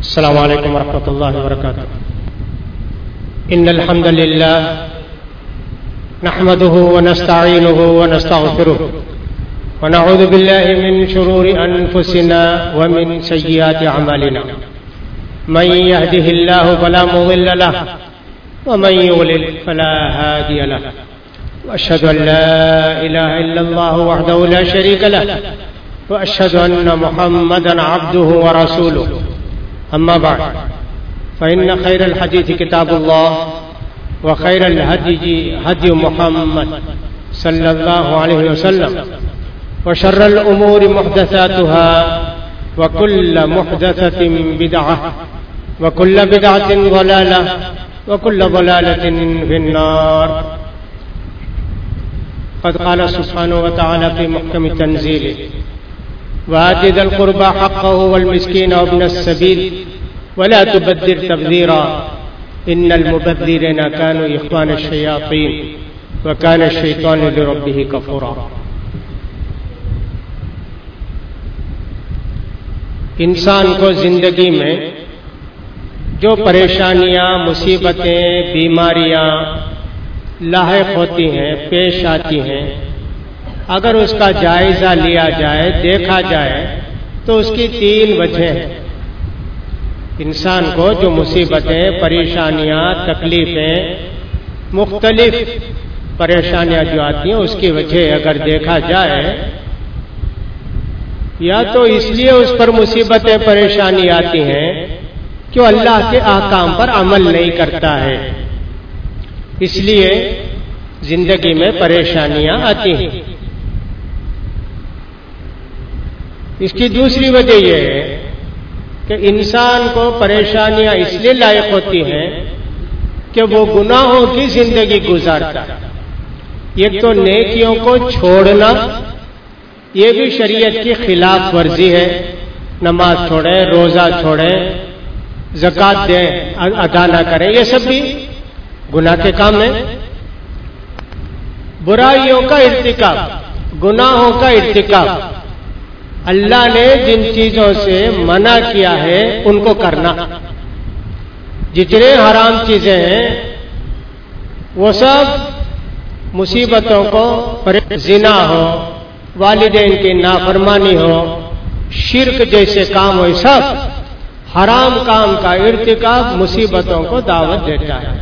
السلام علیکم ورحمۃ اللہ وبرکاتہ. ان الحمد للہ نحمده ونستعینه ونستغفره ونعوذ بالله من شرور انفسنا ومن سیئات اعمالنا. من يهده الله فلا مضل له ومن يضلل فلا هادي له. واشهد ان لا اله الا الله وحده لا شريك له واشهد ان محمدا عبده ورسوله. اما بعد فان خير الحديث كتاب الله وخير الهدي هدي محمد صلى الله عليه وسلم وشر الامور محدثاتها وكل محدثة بدعة وكل بدعة ضلالة وكل ضلالة في النار. قد قال سبحانه وتعالى في محكم تنزيله وآت ذا القربى حقه والمسكين وابن السبيل ولا تبذر تبذيرا إن المبذرين كانوا إخوان الشياطين وكان الشيطان لربه كفورا. انسان کو زندگی میں جو پریشانیاں، مصیبتیں، بیماریاں لاحق ہوتی ہیں، پیش آتی ہیں، اگر اس کا جائزہ لیا جائے، دیکھا جائے تو اس کی تین وجہ ہیں. انسان کو جو مصیبتیں، پریشانیاں، تکلیفیں، مختلف پریشانیاں جو آتی ہیں اس کی وجہ اگر دیکھا جائے، یا تو اس لیے اس پر مصیبتیں، پریشانی آتی ہیں کہ وہ اللہ کے احکام پر عمل نہیں کرتا ہے، اس لیے زندگی میں پریشانیاں آتی ہیں. اس کی دوسری وجہ یہ ہے کہ انسان کو پریشانیاں اس لیے لاحق ہوتی ہیں کہ وہ گناہوں کی زندگی گزارتا ہے. ایک تو نیکیوں کو چھوڑنا، یہ بھی شریعت کی خلاف ورزی ہے. نماز چھوڑیں، روزہ چھوڑیں، زکوٰۃ دیں، ادا نہ کریں، یہ سب بھی گناہ کے کام ہیں. برائیوں کا ارتکاب، گناہوں کا ارتکاب، اللہ نے جن چیزوں سے منع کیا ہے ان کو کرنا. جتنے حرام چیزیں ہیں وہ سب مصیبتوں کو، زنا ہو، والدین کی نافرمانی ہو، شرک جیسے کام ہو، سب حرام کام کا ارتکاب مصیبتوں کو دعوت دیتا ہے.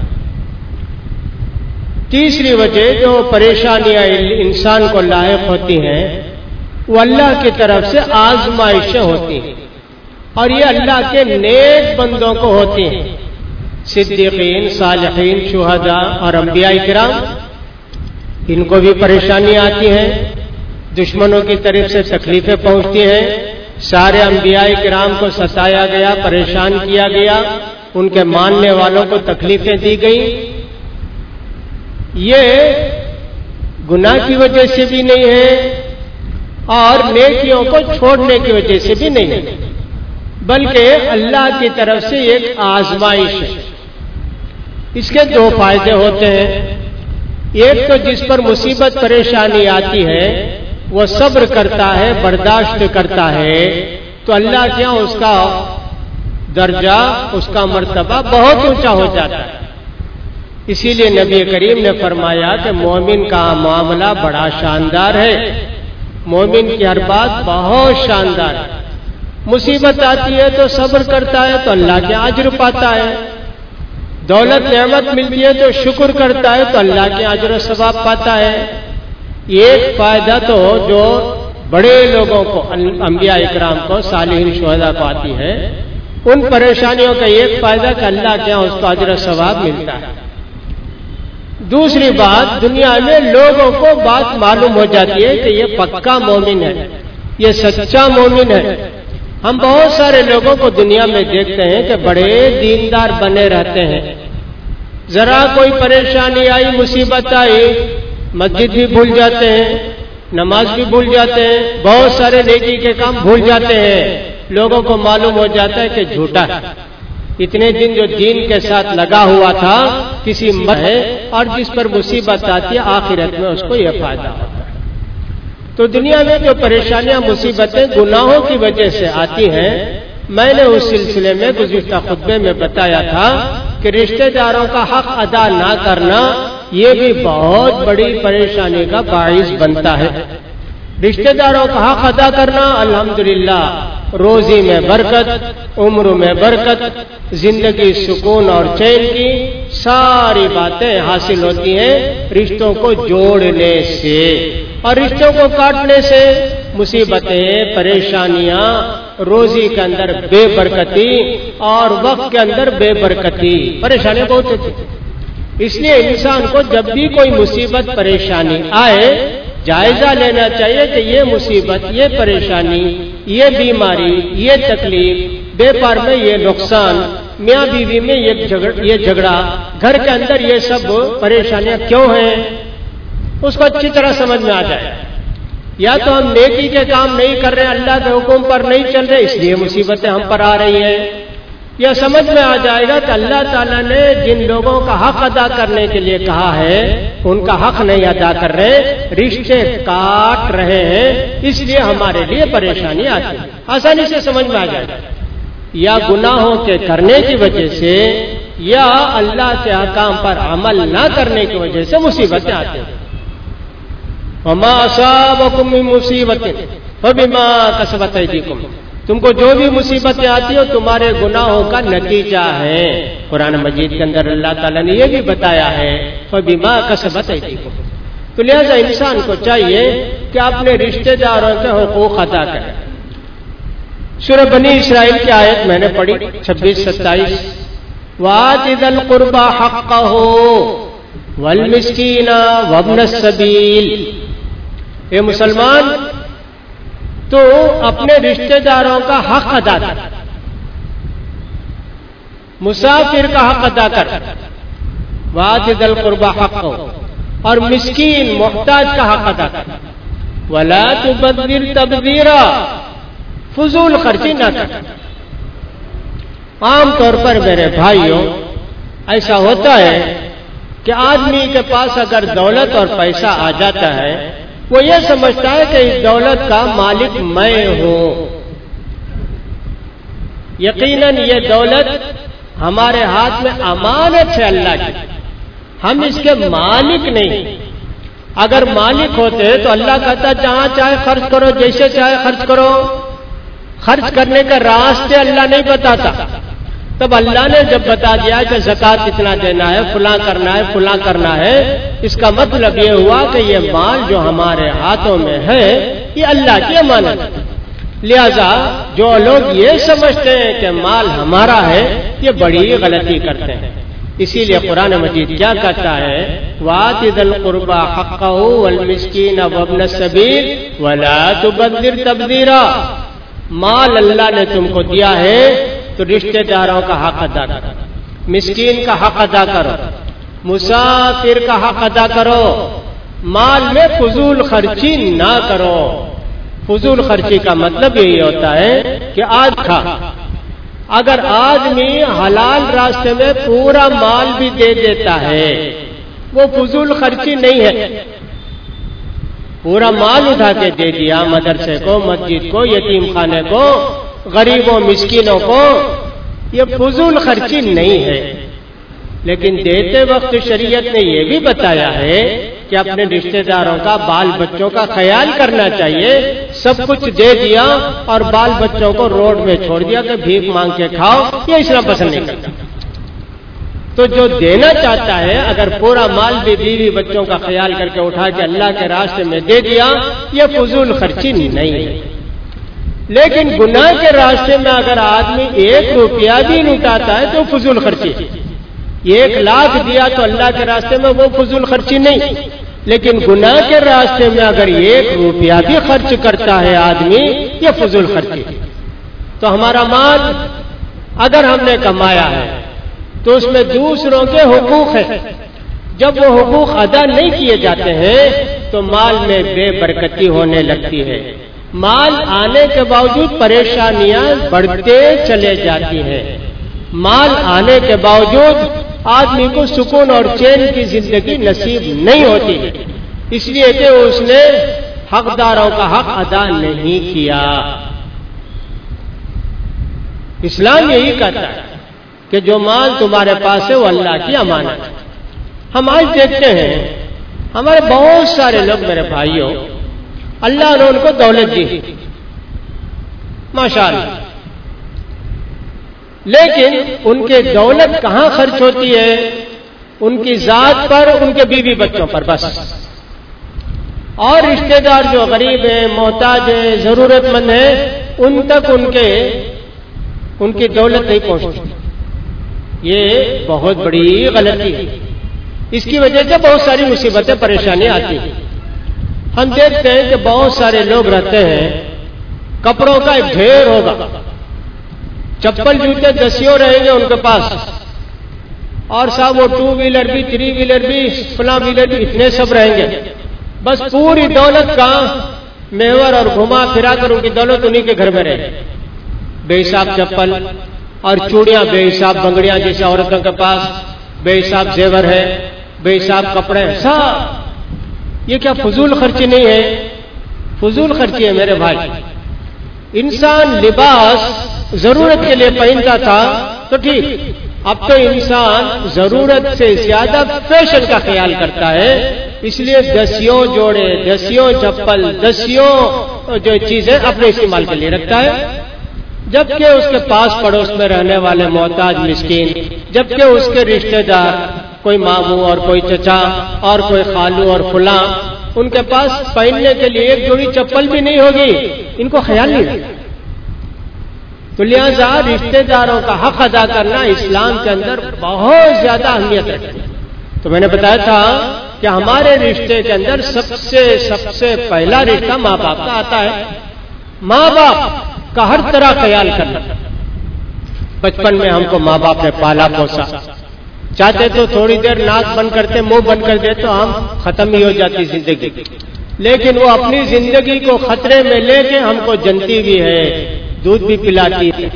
تیسری وجہ جو پریشانیاں انسان کو لاحق ہوتی ہیں وہ اللہ کی طرف سے آزمائشیں ہوتی ہیں، اور یہ اللہ کے نیک بندوں کو ہوتی ہیں. صدیقین، صالحین، شہداء اور انبیاء کرام، ان کو بھی پریشانیاں آتی ہیں، دشمنوں کی طرف سے تکلیفیں پہنچتی ہیں. سارے انبیاء کرام کو ستایا گیا، پریشان کیا گیا، ان کے ماننے والوں کو تکلیفیں دی گئیں. یہ گناہ کی وجہ سے بھی نہیں ہے اور نیکیوں کو چھوڑنے کی وجہ سے بھی نہیں ہے، بلکہ اللہ کی طرف سے ایک آزمائش ہے. اس کے دو فائدے ہوتے ہیں. ایک تو جس پر مصیبت، پریشانی آتی ہے وہ صبر کرتا ہے، برداشت کرتا ہے، تو اللہ کے یہاں اس کا درجہ، اس کا مرتبہ بہت اونچا ہو جاتا ہے. اسی لیے نبی کریم نے فرمایا کہ مومن کا معاملہ بڑا شاندار ہے، مومن کی ہر بات بہت شاندار ہے. مصیبت آتی ہے تو صبر کرتا ہے تو اللہ کے اجر پاتا ہے. دولت نعمت ملتی ہے تو شکر کرتا ہے تو اللہ کے اجر و ثواب پاتا ہے. ایک فائدہ تو جو بڑے لوگوں کو، انبیاء اکرام کو، صالحین، شہداء کو آتی ہے، ان پریشانیوں کا ایک فائدہ کہ اللہ کے یہاں اس کو اجر و ثواب ملتا ہے. دوسری بات، دنیا میں لوگوں کو بات معلوم ہو جاتی ہے کہ یہ پکا مومن ہے، یہ سچا مومن ہے. ہم بہت سارے لوگوں کو دنیا میں دیکھتے ہیں کہ بڑے دیندار بنے رہتے ہیں، ذرا کوئی پریشانی آئی، مصیبت آئی، مسجد بھی بھول جاتے ہیں، نماز بھی بھول جاتے ہیں، بہت سارے نیکی کے کام بھول جاتے ہیں. لوگوں کو معلوم ہو جاتا ہے کہ جھوٹا ہے. اتنے دن جو دین کے ساتھ لگا ہوا تھا کسی ہے، اور جس پر مصیبت آتی ہے آخرت میں اس کو یہ فائدہ ہوتا ہے. تو دنیا میں جو پریشانیاں، مصیبتیں گناہوں کی وجہ سے آتی ہیں، میں نے اس سلسلے میں گزشتہ خطبے میں بتایا تھا کہ رشتہ داروں کا حق ادا نہ کرنا یہ بھی بہت بڑی پریشانی کا باعث بنتا ہے۔ رشتہ داروں کا حق ادا کرنا الحمدللہ روزی میں برکت، عمر میں برکت، زندگی سکون اور چین کی ساری باتیں حاصل ہوتی ہیں رشتوں کو جوڑنے سے، اور رشتوں کو کاٹنے سے مصیبتیں، پریشانیاں، روزی کے اندر بے برکتی اور وقت کے اندر بے برکتی، پریشانیاں بہت ہوتی ہیں۔ اس لیے انسان کو جب بھی کوئی مصیبت پریشانی آئے جائزہ لینا چاہیے کہ یہ مصیبت، یہ پریشانی، یہ بیماری، یہ تکلیف، بیپار میں یہ نقصان، میاں بیوی میں یہ جھگڑا، گھر کے اندر یہ سب پریشانیاں کیوں ہیں، اس کو اچھی طرح سمجھ میں آ جائے۔ یا تو ہم نیکی کے کام نہیں کر رہے، اللہ کے حکم پر نہیں چل رہے، اس لیے مصیبتیں ہم پر آ رہی ہیں، یا سمجھ میں آ جائے گا کہ اللہ تعالیٰ نے جن لوگوں کا حق ادا کرنے کے لیے کہا ہے ان کا حق نہیں ادا کر رہے، رشتے کاٹ رہے ہیں، اس لیے ہمارے لیے پریشانی آتی ہے، آسانی سے سمجھ میں آ جائے گا۔ یا گناہوں کے کرنے کی وجہ سے یا اللہ کے احکام پر عمل نہ کرنے کی وجہ سے مصیبتیں آتی ہیں۔ وما اصابکم من مصیبت فبما کسبت ایدیکم، تم کو جو بھی مصیبتیں آتی ہو تمہارے گناہوں کا نتیجہ ہے۔ قرآن مجید کے اندر اللہ تعالیٰ نے یہ بھی بتایا ہے فبما کسبت ایدیکم۔ تو لہذا انسان کو چاہیے کہ اپنے رشتہ داروں کے حقوق ادا کرے۔ سورہ بنی اسرائیل کی آیت میں نے پڑھی 26-27، وآت ذی القربى حقہ والمسکین وابن السبیل، اے مسلمان تو اپنے رشتہ داروں کا حق ادا کر، مسافر کا حق ادا کر، وآت ذی القربى حقہ، اور مسکین محتاج کا حق ادا کر، ولا تبذر تبذیرا، فضول خرچی نہ کر۔ عام طور پر میرے بھائیوں ایسا ہوتا ہے کہ آدمی کے پاس اگر دولت اور پیسہ آ جاتا ہے وہ یہ سمجھتا ہے کہ اس دولت کا مالک میں ہوں۔ یقیناً یہ دولت ہمارے ہاتھ میں امانت ہے اللہ کی، ہم اس کے مالک نہیں۔ اگر مالک ہوتے تو اللہ کہتا جہاں چاہے خرچ کرو، جیسے چاہے خرچ کرو، خرچ کرنے کا راستے اللہ نہیں بتاتا۔ تب اللہ نے جب بتا دیا کہ زکوٰۃ اتنا دینا ہے، فلاں کرنا ہے، فلاں کرنا ہے، اس کا مطلب یہ ہوا کہ یہ مال جو ہمارے ہاتھوں میں ہے یہ اللہ کی امانت ہے۔ لہذا جو لوگ یہ سمجھتے ہیں کہ مال ہمارا ہے یہ بڑی غلطی کرتے ہیں۔ اسی لیے قرآن مجید کیا کہتا ہے، وآت ذی القربى حقہ والمسکین وابن السبیل ولا تبذر تبذیرا، مال اللہ نے تم کو دیا ہے تو رشتہ داروں کا حق ادا کرو، مسکین کا حق ادا کرو، مسافر کا حق ادا کرو، مال میں فضول خرچی نہ کرو۔ فضول خرچی کا مطلب یہی ہوتا ہے کہ آج کھا، اگر آدمی حلال راستے میں پورا مال بھی دے دیتا ہے وہ فضول خرچی نہیں ہے۔ پورا مال اٹھا کے دے دیا مدرسے کو، مسجد کو، یتیم خانے کو، غریبوں مسکینوں کو، یہ فضول خرچی نہیں ہے۔ لیکن دیتے وقت شریعت نے یہ بھی بتایا ہے کہ اپنے رشتہ داروں کا، بال بچوں کا خیال کرنا چاہیے۔ سب کچھ دے دیا اور بال بچوں کو روڈ میں چھوڑ دیا کہ بھیک مانگ کے کھاؤ، یہ اسلام پسند نہیں کرتا۔ تو جو دینا چاہتا ہے اگر پورا مال بھی بیوی بچوں کا خیال کر کے اٹھا کے اللہ کے راستے میں دے دیا یہ فضول خرچی نہیں ہے۔ لیکن گناہ کے راستے میں اگر آدمی 1 روپیہ بھی لوٹاتا ہے تو فضول خرچی، 1 لاکھ دیا تو اللہ کے راستے میں وہ فضول خرچی نہیں، لیکن گناہ کے راستے میں اگر 1 روپیہ بھی خرچ کرتا ہے آدمی یہ فضول خرچی۔ تو ہمارا مال اگر ہم نے کمایا ہے تو اس میں دوسروں کے حقوق ہیں، جب وہ حقوق ادا نہیں کیے جاتے ہیں تو مال میں بے برکتی ہونے لگتی ہے، مال آنے کے باوجود پریشانیاں بڑھتے چلے جاتی ہیں، مال آنے کے باوجود آدمی کو سکون اور چین کی زندگی نصیب نہیں ہوتی، اس لیے کہ اس نے حقداروں کا حق ادا نہیں کیا۔ اسلام یہی کہتا ہے کہ جو مال تمہارے پاس ہے وہ اللہ کی امانت ہے۔ ہم آج دیکھتے ہیں ہمارے بہت سارے لوگ، میرے بھائیوں، اللہ نے ان کو دولت دی ماشاءاللہ، لیکن ان کے دولت کہاں خرچ ہوتی ہے؟ ان کی ذات پر، ان کے بیوی بچوں پر بس، اور رشتہ دار جو غریب ہیں، محتاج ہیں، ضرورت مند ہیں، ان تک ان کی دولت نہیں پہنچتی۔ یہ بہت بڑی غلطی ہے، اس کی وجہ سے بہت ساری مصیبتیں، پریشانیاں آتی ہیں۔ ہم دیکھتے ہیں کہ بہت سارے لوگ رہتے ہیں، کپڑوں کا ایک ڈھیر ہوگا، چپل جوتے دسیوں رہیں گے ان کے پاس، اور صاحب وہ 2 ویلر بھی، 3 ویلر بھی، فلاں ویلر بھی، اتنے سب رہیں گے، بس پوری دولت کا محور اور گھما پھرا کر ان کی دولت انہی کے گھر میں رہے، بے حساب چپل اور چوڑیاں، بے حساب بنگڑیاں جیسے عورتوں کے پاس، بے حساب زیور ہے، بے حساب کپڑے، سب۔ یہ کیا فضول خرچی نہیں ہے؟ فضول خرچی ہے میرے بھائی۔ انسان لباس ضرورت کے لیے پہنتا تھا تو ٹھیک، اب تو انسان ضرورت سے زیادہ فیشن کا خیال کرتا ہے، اس لیے دسیوں جوڑے، دسیوں چپل، دسیوں جو چیزیں اپنے استعمال کے لیے رکھتا ہے، جبکہ اس کے پاس پڑوس میں رہنے والے محتاج مسکین، جبکہ اس کے رشتہ دار، کوئی ماموں اور کوئی چچا اور کوئی خالو اور فلاں، ان کے پاس پہننے کے لیے ایک جوڑی چپل بھی نہیں ہوگی، ان کو خیال نہیں رہتا۔ تو لہذا رشتہ داروں کا حق ادا کرنا اسلام کے اندر بہت زیادہ اہمیت رکھتا ہے۔ تو میں نے بتایا تھا کہ ہمارے رشتے کے اندر سب سے پہلا رشتہ ماں باپ کا آتا ہے۔ ماں باپ کا ہر طرح خیال کرنا۔ بچپن میں ہم کو ماں باپ نے پالا پوسا، چاہتے تو تھوڑی دیر ناک بند کرتے، منہ بند کر دے تو ہم ختم ہی ہو جاتی زندگی، لیکن وہ اپنی زندگی کو خطرے میں لے کے ہم کو جنتی بھی ہے، دودھ بھی پلاتی ہے۔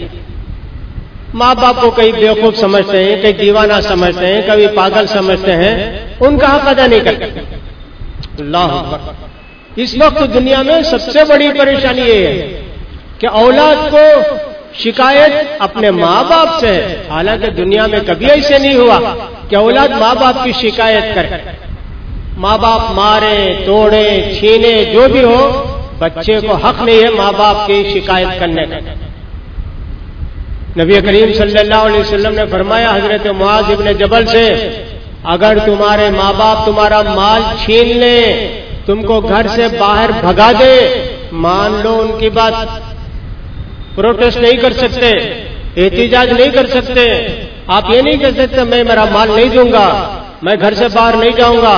ماں باپ کو کئی بیوقوف سمجھتے ہیں، کئی دیوانہ سمجھتے ہیں، کبھی پاگل سمجھتے ہیں، ان کا حق ادا نہیں کرتے۔ اللہ اکبر۔ اس وقت دنیا میں سب سے بڑی پریشانی یہ ہے کہ اولاد کو شکایت اپنے ماں باپ سے ہے، حالانکہ دنیا میں کبھی ایسے نہیں ہوا کہ اولاد ماں باپ کی شکایت کرے۔ ماں باپ مارے، توڑے، چھینے، جو بھی ہو، بچے کو حق نہیں ہے ماں باپ کی شکایت کرنے کا۔ نبی کریم صلی اللہ علیہ وسلم نے فرمایا حضرت معاذ ابن جبل سے، اگر تمہارے ماں باپ تمہارا مال چھین لیں، تم کو گھر سے باہر بھگا دے، مان لو ان کی بات، پروٹیسٹ نہیں کر سکتے، احتجاج نہیں کر سکتے، آپ یہ نہیں کہہ سکتے میں میرا مال نہیں دوں گا، میں گھر سے باہر نہیں جاؤں گا۔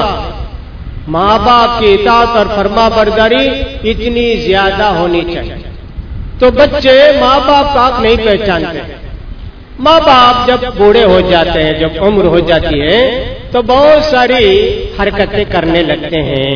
ماں باپ کی اطاعت اور فرما برداری اتنی زیادہ ہونی چاہیے۔ تو بچے ماں باپ کا حق نہیں پہچانتے۔ ماں باپ جب بوڑھے ہو جاتے ہیں، جب عمر ہو جاتی ہے تو بہت ساری حرکتیں کرنے لگتے ہیں۔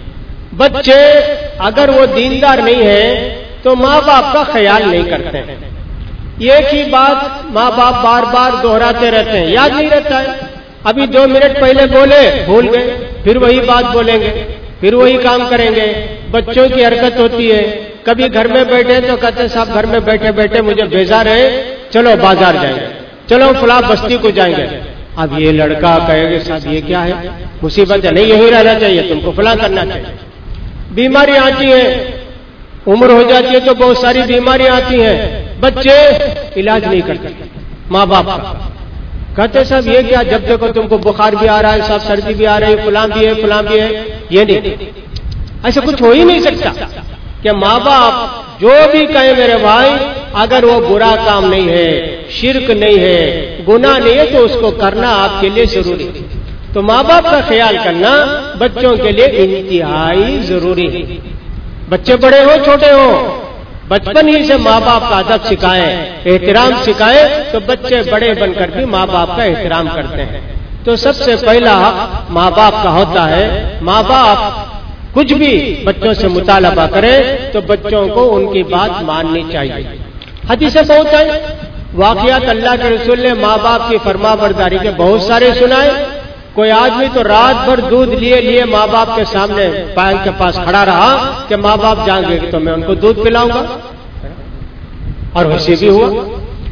بچے اگر وہ دیندار نہیں ہیں تو ماں باپ کا خیال نہیں کرتے ہیں، ایک ہی بات ماں باپ بار بار دہراتے رہتے ہیں، یاد نہیں رہتا ہے، ابھی 2 منٹ پہلے بولے بھول گئے، پھر وہی بات بولیں گے، پھر وہی کام کریں گے۔ بچوں کی حرکت ہوتی ہے، کبھی گھر میں بیٹھے تو کہتے ہیں صاحب گھر میں بیٹھے بیٹھے مجھے بیزار ہے، چلو بازار جائیں گے، چلو فلاں بستی کو جائیں گے۔ اب یہ لڑکا کہے گے صاحب یہ کیا ہے، مصیبت ہے، نہیں یہی رہنا چاہیے، تم کو فلاں کرنا چاہیے۔ بیماری آتی ہے، عمر ہو جاتی ہے تو بہت ساری بیماریاں آتی ہیں، بچے علاج نہیں کرتے ماں باپ کا، کہتے صاحب یہ کیا، جب دیکھو تم کو بخار بھی آ رہا ہے، صاحب سردی بھی آ رہی ہے، فلاں بھی ہے فلاں بھی ہے۔ یہ نہیں، ایسا کچھ ہو ہی نہیں سکتا کہ ماں باپ جو بھی کہیں میرے بھائی، اگر وہ برا کام نہیں ہے، شرک نہیں ہے، گناہ نہیں ہے تو اس کو کرنا آپ کے لیے ضروری ہے۔ تو ماں باپ کا خیال کرنا بچوں کے لیے انتہائی ضروری ہے۔ بچے بڑے ہو چھوٹے ہو، بچپن ہی سے ماں باپ کا ادب سکھائیں، احترام سکھائیں، تو بچے بڑے بن کر بھی ماں باپ کا احترام کرتے ہیں۔ تو سب سے پہلا ماں باپ کا ہوتا ہے، ماں باپ کچھ بھی بچوں سے مطالبہ کرے تو بچوں کو ان کی بات ماننی چاہیے۔ حدیثیں بہت ہیں، واقعات اللہ کے رسول نے ماں باپ کی فرما برداری کے بہت سارے سنائے۔ کوئی آدمی تو رات بھر دودھ لیے ماں باپ کے سامنے پائن کے پاس کھڑا رہا کہ ماں باپ جائیں گے تو میں ان کو دودھ پلاؤں گا، اور ویسے بھی ہوا۔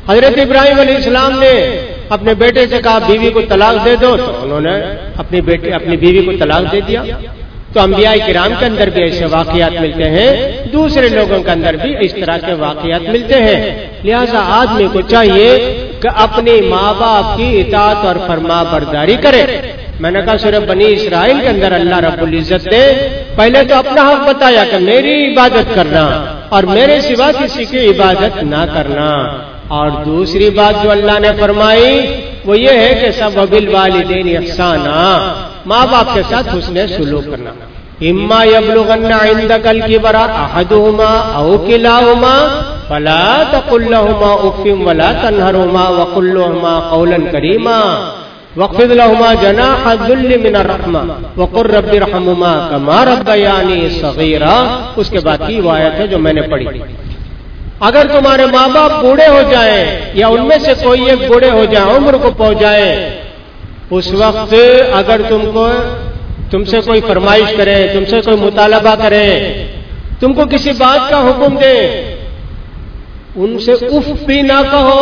حضرت ابراہیم علیہ السلام نے اپنے بیٹے سے کہا بیوی کو طلاق دے دو، تو انہوں نے اپنی بیوی کو طلاق دے دیا۔ تو انبیاء کرام کے اندر بھی ایسے واقعات ملتے ہیں، دوسرے لوگوں کے اندر بھی اس طرح کے واقعات ملتے ہیں۔ لہذا آدمی کو چاہیے کہ اپنے ماں باپ کی اطاعت اور فرما برداری کرے۔ میں نے کہا سورہ بنی اسرائیل کے اندر اللہ رب العزت نے پہلے تو اپنا حق بتایا کہ میری عبادت کرنا اور میرے سوا کسی کی عبادت نہ کرنا، اور دوسری بات جو اللہ نے فرمائی وہ یہ ہے کہ سب وبالوالدین احسانا، ماں باپ کے ساتھ حسن سلوک کرنا۔ اما یبلغن عندک الکبر احدہما او کلاہما فلا تقل لهما اف ولا تنہرهما وقل لهما قولا کریما واخفض لهما جناح الذل من الرحمہ وقل رب ارحمهما كما ربیانی صغیرا۔ اس کے بعد کی وہ آیت ہے جو میں نے پڑھی۔ اگر تمہارے ماں باپ بوڑھے ہو جائیں یا ان میں سے کوئی ایک بوڑھے ہو جائے، عمر کو پہنچ جائے، اس وقت اگر تم سے کوئی فرمائش کرے، تم سے کوئی مطالبہ کرے، تم کو کسی بات کا حکم دے، ان سے اف بھی نہ کہو۔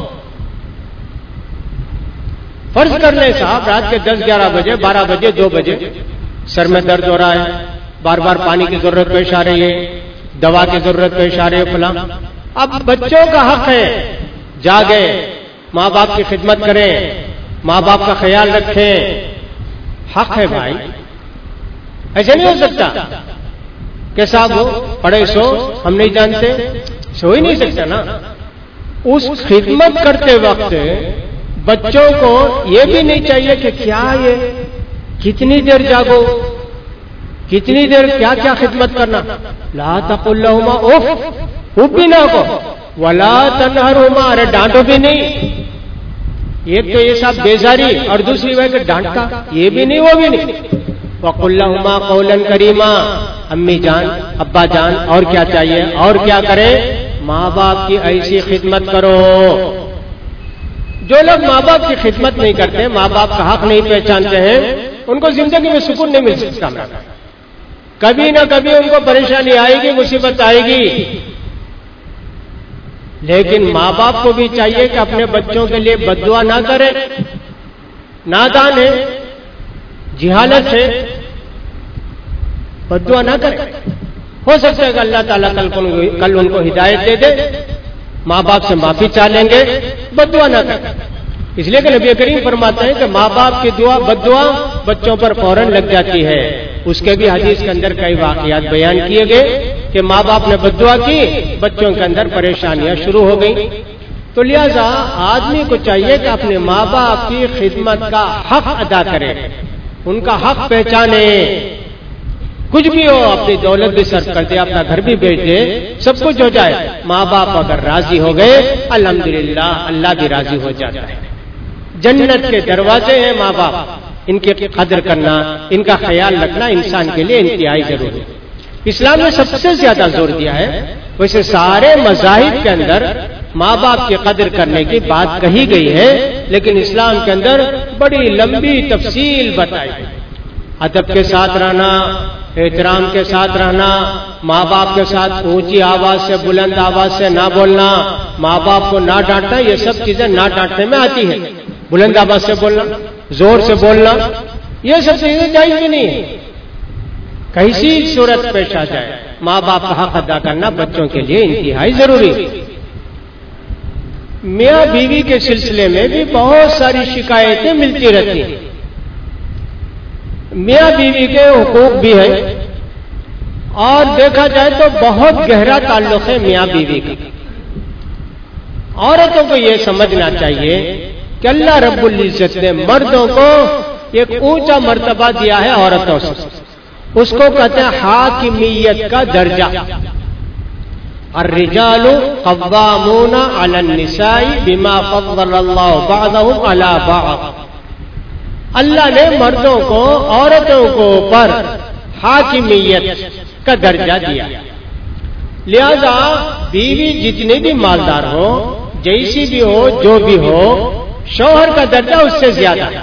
فرض کر لیں صاحب رات کے 10-11 بجے 12 بجے 2 بجے سر میں درد ہو رہا ہے، بار بار پانی کی ضرورت پیش آ رہی ہے، دوا کی ضرورت پیش آ رہی ہے فلاں۔ اب بچوں کا حق ہے جاگیں، ماں باپ کی خدمت کریں، ماں باپ کا خیال رکھیں، حق ہے بھائی۔ ایسے نہیں ہو سکتا کہ صاحب ہو پڑھے سو ہم نہیں جانتے، سو ہی نہیں سکتا نا۔ اس خدمت کرتے وقت بچوں کو یہ بھی نہیں چاہیے کہ کیا یہ کتنی دیر جاگو، کتنی دیر کیا کیا خدمت کرنا۔ لا تقل لهما اف بھی نہ کو، ولا تنہرهما، ارے ڈانٹو بھی نہیں۔ ایک تو یہ سب بیزاری، اور دوسری وہ کہ ڈانٹا یہ بھی نہیں وہ بھی نہیں۔ وقل لهما قولا کریما، امی جان ابا جان اور کیا چاہیے اور کیا کریں، ماں باپ کی ایسی خدمت کرو۔ جو لوگ ماں باپ کی خدمت نہیں کرتے، ماں باپ کا حق نہیں پہچانتے ہیں، ان کو زندگی میں سکون نہیں مل سکتا۔ کبھی نہ کبھی ان کو پریشانی آئے گی، مصیبت آئے گی۔ لیکن ماں باپ کو بھی چاہیے کہ اپنے بچوں کے لیے بد دعا نہ کرے، نادان ہے، جہالت ہے، بد دعا نہ کرے۔ ہو سکتا ہے کہ اللہ تعالیٰ کل ان کو ہدایت دے دے، ماں باپ سے معافی چاہ لیں گے، بد دعا نہ کرے۔ اس لیے کہ نبی کریم فرماتے ہیں کہ ماں باپ کی دعا بد دعا بچوں پر فوراً لگ جاتی ہے۔ اس کے بھی حدیث کے اندر کئی واقعات بیان کیے گئے کہ ماں باپ نے بد دعا کی، بچوں کے اندر پریشانیاں شروع ہو گئیں۔ تو لہذا آدمی کو چاہیے کہ اپنے ماں باپ کی خدمت کا حق ادا کرے، ان کا حق پہچانے۔ کچھ بھی ہو، اپنی دولت بھی صرف کر دے، اپنا گھر بھی بیچ دے، سب کچھ ہو جائے، ماں باپ اگر راضی ہو گئے الحمدللہ اللہ بھی راضی ہو جاتا ہے۔ جنت کے دروازے ہیں ماں باپ، ان کی قدر کرنا، ان کا خیال رکھنا انسان کے لیے انتہائی ضروری ہے۔ اسلام نے سب سے زیادہ زور دیا ہے، ویسے سارے مذاہب کے اندر ماں باپ کی قدر کرنے کی بات کہی گئی ہے، لیکن اسلام کے اندر بڑی لمبی تفصیل بتائی گئی۔ ادب کے ساتھ رہنا، احترام کے ساتھ رہنا، ماں باپ کے ساتھ اونچی آواز سے بلند آواز سے نہ بولنا، ماں باپ کو نہ ڈانٹنا، یہ سب چیزیں نہ ڈانٹنے میں آتی ہیں۔ بلند آواز سے بولنا، زور سے بولنا، یہ سب چیزیں جائز بھی نہیں ہے۔ کیسی صورت پیش آ جائے، ماں باپ کا حق ادا کرنا بچوں کے لیے انتہائی ضروری ہے۔ میاں بیوی کے سلسلے میں بھی بہت ساری شکایتیں ملتی رہتی ہیں۔ میاں بیوی کے حقوق بھی ہیں، اور دیکھا جائے تو بہت گہرا تعلق ہے میاں بیوی کا۔ عورتوں کو یہ سمجھنا چاہیے کہ اللہ رب العزت نے مردوں کو ایک اونچا مرتبہ دیا ہے عورتوں سے، اس کو کہتے ہیں حاکمیت کا درجہ۔ الرجال قوامون علی النساء بما فضل اللہ بعضهم علی بعض۔ اللہ نے مردوں کو عورتوں کو پر حاکمیت کا درجہ دیا، لہذا بیوی جتنی بھی مالدار ہو، جیسی بھی ہو، جو بھی ہو، شوہر کا درجہ اس سے زیادہ ہے۔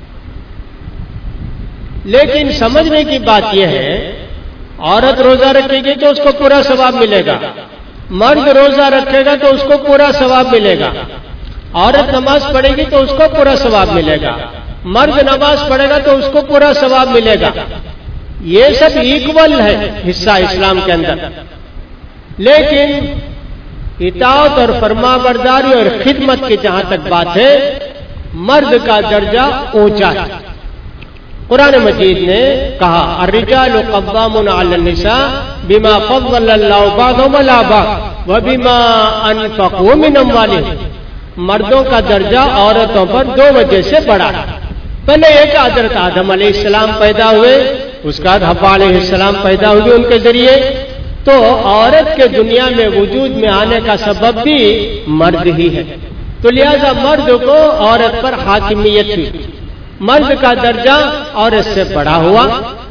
لیکن سمجھنے کی بات یہ ہے، عورت روزہ رکھے گی تو اس کو پورا ثواب ملے گا، مرد روزہ رکھے گا تو اس کو پورا ثواب ملے گا، عورت نماز پڑھے گی تو اس کو پورا ثواب ملے گا، مرد نماز پڑھے گا تو اس کو پورا ثواب ملے گا. یہ سب ایکول ہے حصہ اسلام کے اندر. لیکن اطاعت اور فرما برداری اور خدمت کی جہاں تک بات ہے، مرد کا درجہ اونچا ہے. قرآن مجید نے کہا الرجال قوامون علی النساء بما فضل اللہ بعضهم علی بعض وبما انفقوا من اموالهم. مردوں کا درجہ عورتوں پر دو وجہ سے بڑھا. پہلے ایک حضرت آدم علیہ السلام پیدا ہوئے، اس کے بعد حوا علیہ السلام پیدا ہوئی ان کے ذریعے، تو عورت کے دنیا میں وجود میں آنے کا سبب بھی مرد ہی ہے. تو لہذا مرد کو عورت پر حاکمیت ہوئی، مرد کا درجہ عورت سے بڑا ہوا.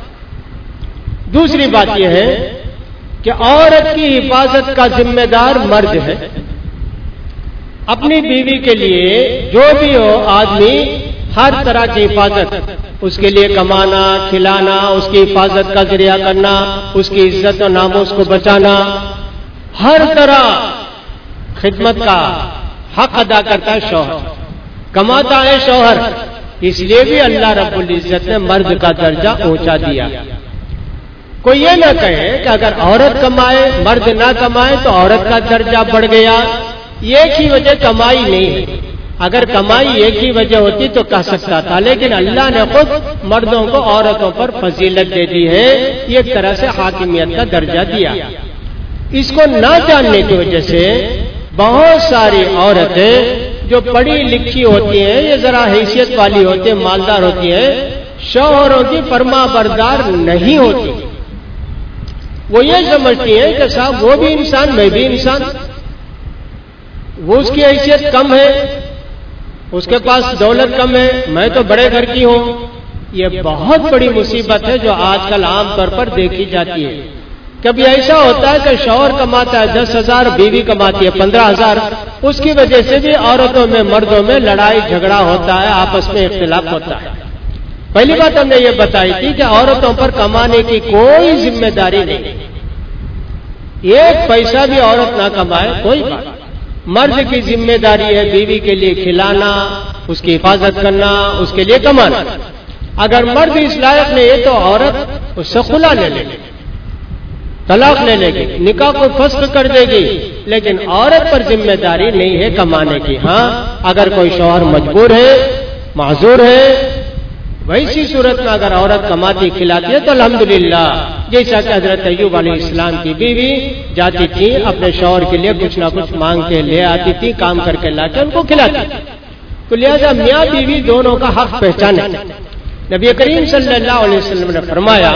دوسری بات یہ ہے کہ عورت کی حفاظت کا ذمہ دار مرد ہے. اپنی بیوی کے لیے جو بھی ہو آدمی ہر طرح کی حفاظت، اس کے لیے کمانا، کھلانا، اس کی حفاظت کا ذریعہ کرنا، اس کی عزت و ناموس کو بچانا، ہر طرح خدمت کا حق ادا کرتا ہے شوہر. کماتا ہے شوہر، اس لیے بھی اللہ رب العزت نے مرد کا درجہ اونچا دیا. کوئی یہ نہ کہے کہ اگر عورت کمائے مرد نہ کمائے تو عورت کا درجہ بڑھ گیا. ایک ہی وجہ کمائی نہیں ہے. اگر کمائی ایک ہی وجہ ہوتی تو کہہ سکتا تھا، لیکن اللہ نے خود مردوں کو عورتوں پر فضیلت دے دی ہے، ایک طرح سے حاکمیت کا درجہ دیا. اس کو نہ جاننے کی وجہ سے بہت ساری عورتیں جو پڑھی لکھی ہوتی ہیں، یہ ذرا حیثیت والی ہوتی ہیں، مالدار ہوتی ہیں، شوہروں کی فرما بردار نہیں ہوتی. وہ یہ سمجھتی ہیں کہ صاحب وہ بھی انسان، میں بھی انسان، وہ اس کی حیثیت کم ہے، اس کے پاس دولت کم ہے، میں تو بڑے گھر کی ہوں. یہ بہت بڑی مصیبت ہے جو آج کل عام طور پر دیکھی جاتی ہے. کبھی ایسا ہوتا ہے کہ شوہر کماتا ہے 10,000، بیوی کماتی ہے 15,000، اس کی وجہ سے بھی عورتوں میں مردوں میں لڑائی جھگڑا ہوتا ہے، آپس میں اختلاف ہوتا ہے. پہلی بات ہم نے یہ بتائی تھی کہ عورتوں پر کمانے کی کوئی ذمہ داری نہیں. ایک پیسہ بھی عورت نہ کمائے کوئی بات. مرد کی ذمہ داری ہے بیوی کے لیے کھلانا، اس کی حفاظت کرنا، اس کے لیے کمانا. اگر مرد اس لائق نہیں ہے تو عورت اس سے خلا لے لے گی، طلاق لے لے گی، نکاح کو فسخ کر دے گی، لیکن عورت پر ذمہ داری نہیں ہے کمانے کی. ہاں اگر کوئی شوہر مجبور ہے، معذور ہے، ویسی صورت میں اگر عورت کماتی کھلاتی ہے تو الحمدللہ. جیسا کہ حضرت ایوب علیہ السلام کی بیوی جاتی تھی اپنے شوہر کے لیے کچھ نہ کچھ مانگ کے لے آتی تھی، کام کر کے لا کے ان کو کھلاتی. تو لہذا میاں بیوی دونوں کا حق پہچانے. نبی کریم صلی اللہ علیہ وسلم نے فرمایا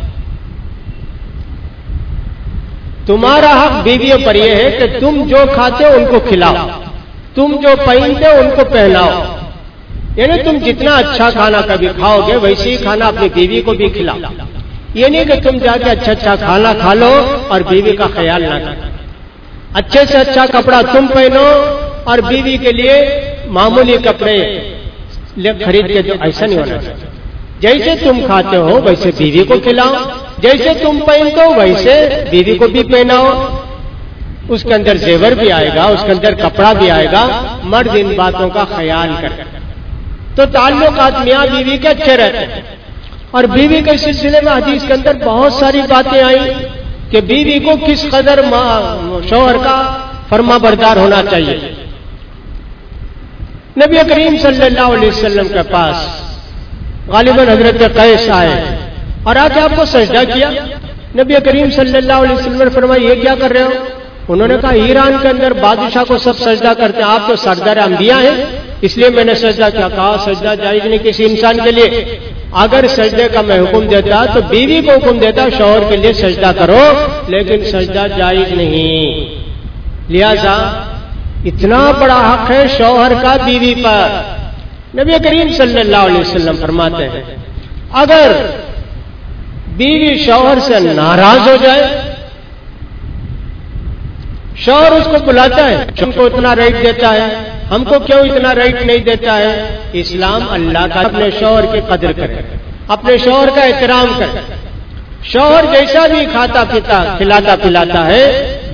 تمہارا حق بیویوں پر یہ ہے کہ تم جو کھاتے ہو ان کو کھلاؤ، تم جو پہنتے ہو ان کو پہناؤ. یعنی تم جتنا اچھا کھانا کبھی کھاؤ گے ویسے ہی کھانا اپنی بیوی کو بھی کھلاؤ. یہ نہیں کہ تم جا کے اچھا کھانا کھا لو اور بیوی کا خیال نہ کرو. اچھے سے اچھا کپڑا تم پہنو اور بیوی کے لیے معمولی کپڑے خرید کے دو. ایسا نہیں ہونا چاہیے. جیسے تم کھاتے ہو ویسے بیوی کو کھلاؤ، جیسے تم پہنتے ہو ویسے بیوی کو بھی پہناؤ. اس کے اندر زیور بھی آئے گا، اس کے اندر کپڑا بھی آئے گا. مرد ان باتوں کا خیال کرے تو تعلقات میاں بیوی کے اچھے رہتے ہیں. اور بیوی کے سلسلے میں حدیث کے اندر بہت ساری باتیں آئیں کہ بیوی کو کس قدر شوہر کا فرما بردار ہونا چاہیے. نبی کریم صلی اللہ علیہ وسلم کے پاس غالباً حضرت قیس آئے اور آ کے آپ کو سجدہ کیا. نبی کریم صلی اللہ علیہ وسلم نے فرمایا یہ کیا کر رہے ہو؟ انہوں نے کہا ایران کے اندر بادشاہ کو سب سجدہ کرتے ہیں، آپ تو سردار انبیاء ہیں اس لیے میں نے سجدہ کیا. کہا سجدہ جائز نہیں کسی انسان کے لیے. اگر سجدے کا میں حکم دیتا تو بیوی کو حکم دیتا شوہر کے لیے سجدہ کرو، لیکن سجدہ جائز نہیں. لہذا اتنا بڑا حق ہے شوہر کا بیوی پر. نبی کریم صلی اللہ علیہ وسلم فرماتے ہیں اگر بیوی شوہر سے ناراض ہو جائے، شوہر اس کو بلاتا ہے، ہم کو اتنا ریٹ دیتا ہے، ہم کو کیوں اتنا ریٹ نہیں دیتا ہے؟ اسلام اللہ کا اپنے شوہر کی قدر کرے، اپنے شوہر کا احترام کرے. شوہر جیسا بھی کھاتا پیتا کھلاتا پلاتا ہے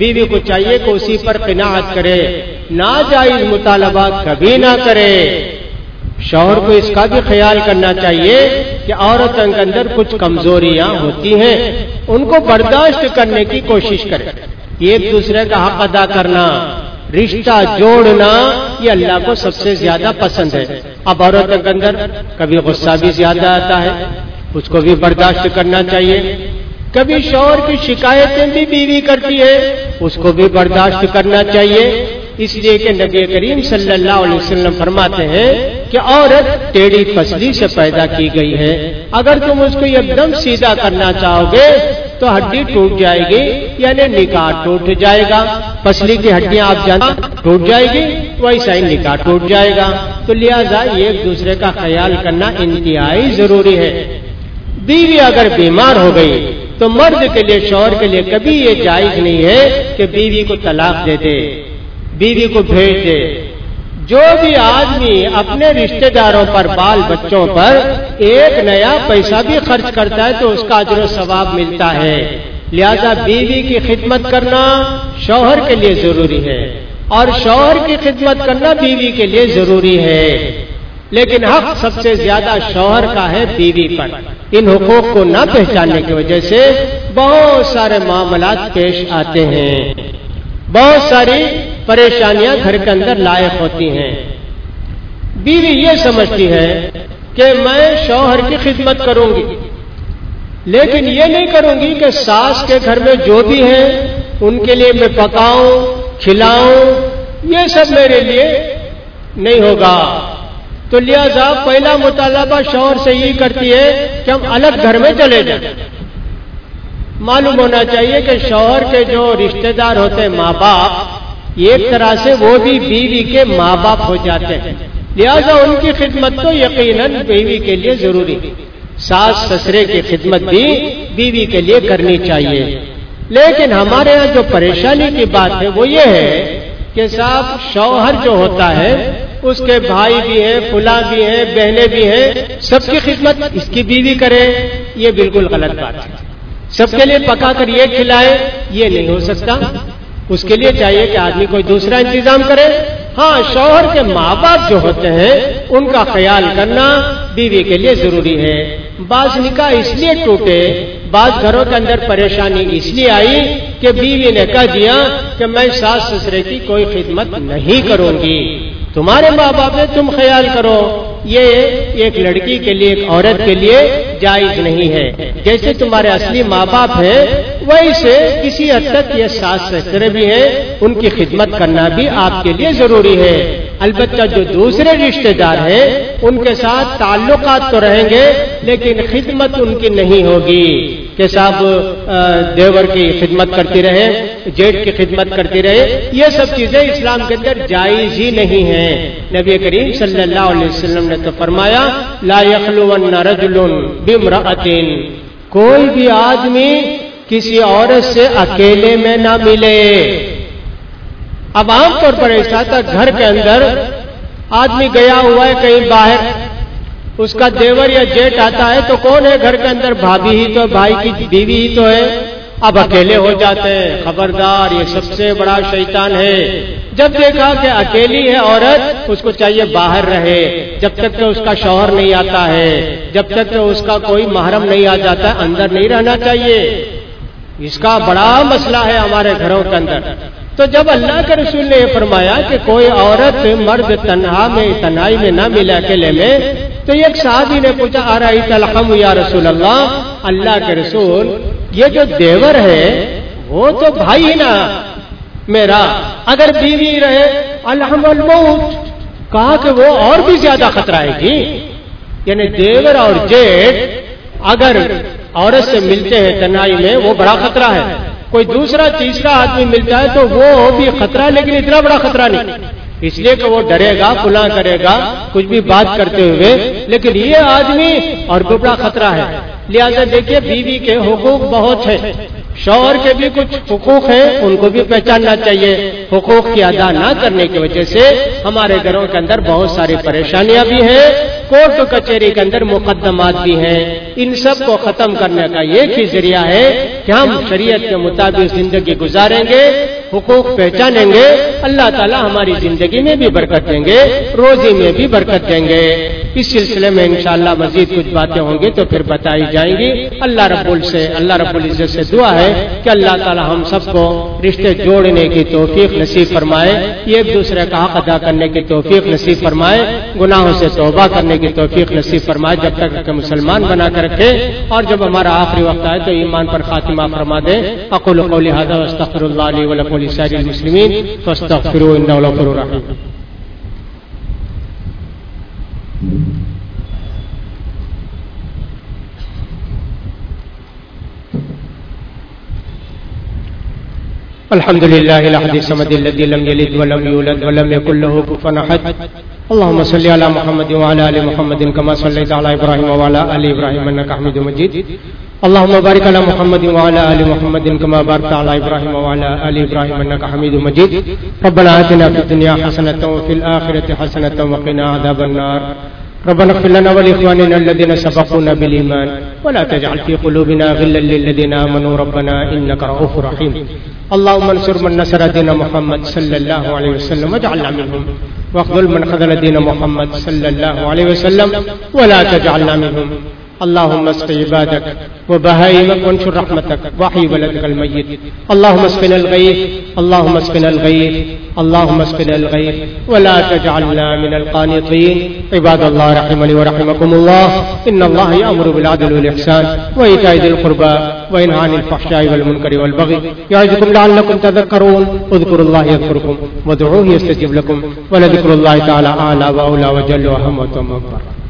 بیوی کو چاہیے کہ اسی پر قناعت کرے، ناجائز مطالبات کبھی نہ کرے۔ شوہر کو اس کا بھی خیال کرنا چاہیے کہ عورتوں کے اندر کچھ کمزوریاں ہوتی ہیں، ان کو برداشت کرنے کی کوشش کرے۔ ایک دوسرے کا حق ادا کرنا، رشتہ جوڑنا، یہ اللہ کو سب سے زیادہ پسند ہے۔ اب عورتوں کے اندر کبھی غصہ بھی زیادہ آتا ہے، اس کو بھی برداشت کرنا چاہیے۔ کبھی شوہر کی شکایتیں بھی بیوی کرتی ہے، اس کو بھی برداشت کرنا چاہیے۔ اس لیے کہ نبی کریم صلی اللہ علیہ وسلم فرماتے ہیں کہ عورت ٹیڑھی پسلی سے پیدا کی گئی ہے، اگر تم اس کو ایک دم سیدھا کرنا چاہو گے تو ہڈی ٹوٹ جائے گی، یعنی نکاح ٹوٹ جائے گا۔ پسلی کی ہڈیاں آپ جانتے ٹوٹ جائے گی، ویسا ہی نکاح ٹوٹ جائے گا۔ تو لہذا ایک دوسرے کا خیال کرنا انتہائی ضروری ہے۔ بیوی اگر بیمار ہو گئی تو مرد کے لیے، شوہر کے لیے کبھی یہ جائز نہیں ہے کہ بیوی کو طلاق دے دے، بیوی کو بھیج دے۔ جو بھی آدمی اپنے رشتہ داروں پر، بال بچوں پر ایک نیا پیسہ بھی خرچ کرتا ہے تو اس کا اجر و ثواب ملتا ہے۔ لہذا بیوی کی خدمت کرنا شوہر کے لیے ضروری ہے، اور شوہر کی خدمت کرنا بیوی کے لیے ضروری ہے، لیکن حق سب سے زیادہ شوہر کا ہے بیوی پر۔ ان حقوق کو نہ پہچاننے کی وجہ سے بہت سارے معاملات پیش آتے ہیں، بہت ساری پریشانیاں گھر کے اندر لاحق ہوتی ہیں۔ بیوی یہ سمجھتی ہے کہ میں شوہر کی خدمت کروں گی، لیکن یہ نہیں کروں گی کہ ساس کے گھر میں جو بھی ہے ان کے لیے میں پکاؤں، کھلاؤں، یہ سب میرے لیے نہیں ہوگا۔ تو لہذا پہلا مطالبہ شوہر سے یہ کرتی ہے کہ ہم الگ گھر میں چلے جائیں۔ معلوم ہونا چاہیے کہ شوہر کے جو رشتہ دار ہوتے ہیں، ماں باپ، ایک طرح سے وہ بھی بیوی کے ماں باپ ہو جاتے ہیں، لہذا ان کی خدمت تو یقیناً بیوی کے لیے ضروری ہے۔ ساس سسرے کی خدمت بھی بیوی کے لیے کرنی چاہیے۔ لیکن ہمارے ہاں جو پریشانی کی بات ہے وہ یہ ہے کہ صاحب شوہر جو ہوتا ہے اس کے بھائی بھی ہیں، فلاں بھی ہیں، بہنیں بھی ہیں، سب کی خدمت اس کی بیوی کرے، یہ بالکل غلط بات ہے۔ سب کے لیے پکا کر یہ کھلائے، یہ نہیں ہو سکتا۔ اس کے لیے چاہیے کہ آدمی کوئی دوسرا انتظام کرے۔ ہاں، شوہر کے ماں باپ جو ہوتے ہیں ان کا خیال کرنا بیوی کے لیے ضروری ہے۔ بعض نکاح اس لیے ٹوٹے، بعض گھروں کے اندر پریشانی اس لیے آئی کہ بیوی نے کہہ دیا کہ میں ساس سسرے کی کوئی خدمت نہیں کروں گی، تمہارے ماں باپ ہے، تم خیال کرو۔ یہ ایک لڑکی کے لیے، ایک عورت کے لیے جائز نہیں ہے۔ جیسے تمہارے اصلی ماں باپ ہیں ویسے کسی حد تک یہ ساس سسرے بھی ہیں، ان کی خدمت کرنا بھی آپ کے لیے ضروری ہے۔ البتہ جو دوسرے رشتہ دار ہیں ان کے ساتھ تعلقات تو رہیں گے لیکن خدمت ان کی نہیں ہوگی کہ صاحب دیور کی خدمت کرتی رہے، جیٹ کی خدمت کرتی رہے۔ یہ سب چیزیں اسلام کے اندر جائز ہی نہیں ہیں۔ نبی کریم صلی اللہ علیہ وسلم نے تو فرمایا لا یخلون رجل بامرأۃ، کوئی بھی آدمی کسی عورت سے اکیلے میں نہ ملے۔ اب عام طور پر ایسا تھا گھر کے اندر آدمی گیا ہوا ہے کہیں باہر، اس کا دیور یا جیٹ آتا ہے تو کون ہے گھر کے اندر؟ بھابھی ہی تو، بھائی کی بیوی ہی تو ہے۔ اب اکیلے ہو جاتے ہیں، خبردار یہ سب سے بڑا شیطان ہے۔ جب دیکھا کہ اکیلی ہے عورت، اس کو چاہیے باہر رہے جب تک کہ اس کا شوہر نہیں آتا ہے، جب تک کہ اس کا کوئی محرم نہیں آ جاتا ہے، اندر نہیں رہنا چاہیے۔ اس کا بڑا مسئلہ ہے ہمارے گھروں کے اندر۔ تو جب اللہ کے رسول نے یہ فرمایا کہ کوئی عورت مرد تنہائی میں نہ ملے اکیلے میں، تو ایک صحابی نے پوچھا ارأیت الحم یا رسول اللہ، اللہ کے رسول یہ جو دیور ہے وہ تو بھائی نا میرا، اگر بیوی رہے الحم الموت، کہا کہ وہ اور بھی زیادہ خطرہ ہے جی، یعنی دیور اور جیٹ اگر عورت سے ملتے ہیں تنہائی میں وہ بڑا خطرہ ہے۔ کوئی دوسرا تیسرا آدمی ملتا ہے تو وہ بھی خطرہ ہے لیکن اتنا بڑا خطرہ نہیں، اس لیے کہ وہ ڈرے گا، فلاں کرے گا کچھ بھی بات کرتے ہوئے، لیکن یہ آدمی اور بڑا خطرہ ہے۔ لہذا دیکھیے بیوی کے حقوق بہت ہیں، شوہر کے بھی کچھ حقوق ہیں، ان کو بھی پہچاننا چاہیے. حقوق کی ادا نہ کرنے کی وجہ سے ہمارے گھروں کے اندر بہت ساری پریشانیاں بھی ہیں، کورٹ و کچہری کے اندر مقدمات بھی ہیں. ان سب کو ختم کرنے کا ایک ہی ذریعہ ہے کہ ہم شریعت کے مطابق زندگی گزاریں گے، حقوق پہچانیں گے. اللہ تعالی ہماری زندگی میں بھی برکت دیں گے، روزی میں بھی برکت دیں گے. اس سلسلے میں انشاءاللہ مزید کچھ باتیں ہوں گی تو پھر بتائی جائیں گی. اللہ رب العزت سے دعا ہے کہ اللہ تعالی ہم سب کو رشتے جوڑنے کی توفیق نصیب فرمائے، ایک دوسرے کا حق ادا کرنے کی توفیق نصیب فرمائے، گناہوں سے توبہ کرنے کی توفیق نصیب فرمائے جب تک کہ مسلمان بنا کر رکھے، اور جب ہمارا آخری وقت آئے تو ایمان پر خاتمہ فرما دے. اقول قولی ھذا واستغفر اللہ لی ولکم ولسائر المسلمین فاستغفروہ انہ هو الغفور الرحیم. الحمد لله الأحد الصمد الذي لم يلد ولم يولد ولم يكن له كفوا أحد. اللهم صل على محمد وعلى آل محمد كما صليت على إبراهيم وعلى آل إبراهيم إنك حميد مجيد. اللهم بارك على محمد وعلى آل محمد كما باركت على إبراهيم وعلى آل إبراهيم إنك حميد مجيد. ربنا آتنا في الدنيا حسنة وفي الآخرة حسنة وقنا عذاب النار. ربنا اغفر لنا ولإخواننا الذين سبقونا بالإيمان ولا تجعل في قلوبنا غلا للذين آمنوا ربنا إنك رؤوف رحيم. اللهم انصر من نصر دين محمد صلى الله عليه وسلم واجعلنا منهم، واخذل من خذل دين محمد صلى الله عليه وسلم ولا تجعلنا منهم. اللهم اسق عبادك وبهائمك وانشر رحمتك واحي بلدك الميت. اللهم اسقنا الغيث، اللهم اسقنا الغيث، اللهم اسقنا الغيث ولا تجعلنا من القانطين. عباد الله رحمني ورحمكم الله، ان الله يأمر بالعدل والإحسان وإيتاء ذي القربى وينهى عن الفحشاء والمنكر والبغي يعظكم لعلكم تذكرون. اذكروا الله يذكركم وادعوه يستجب لكم ولذكر الله تعالى أعلى وأولى وجل وأهم وأتم أكبر.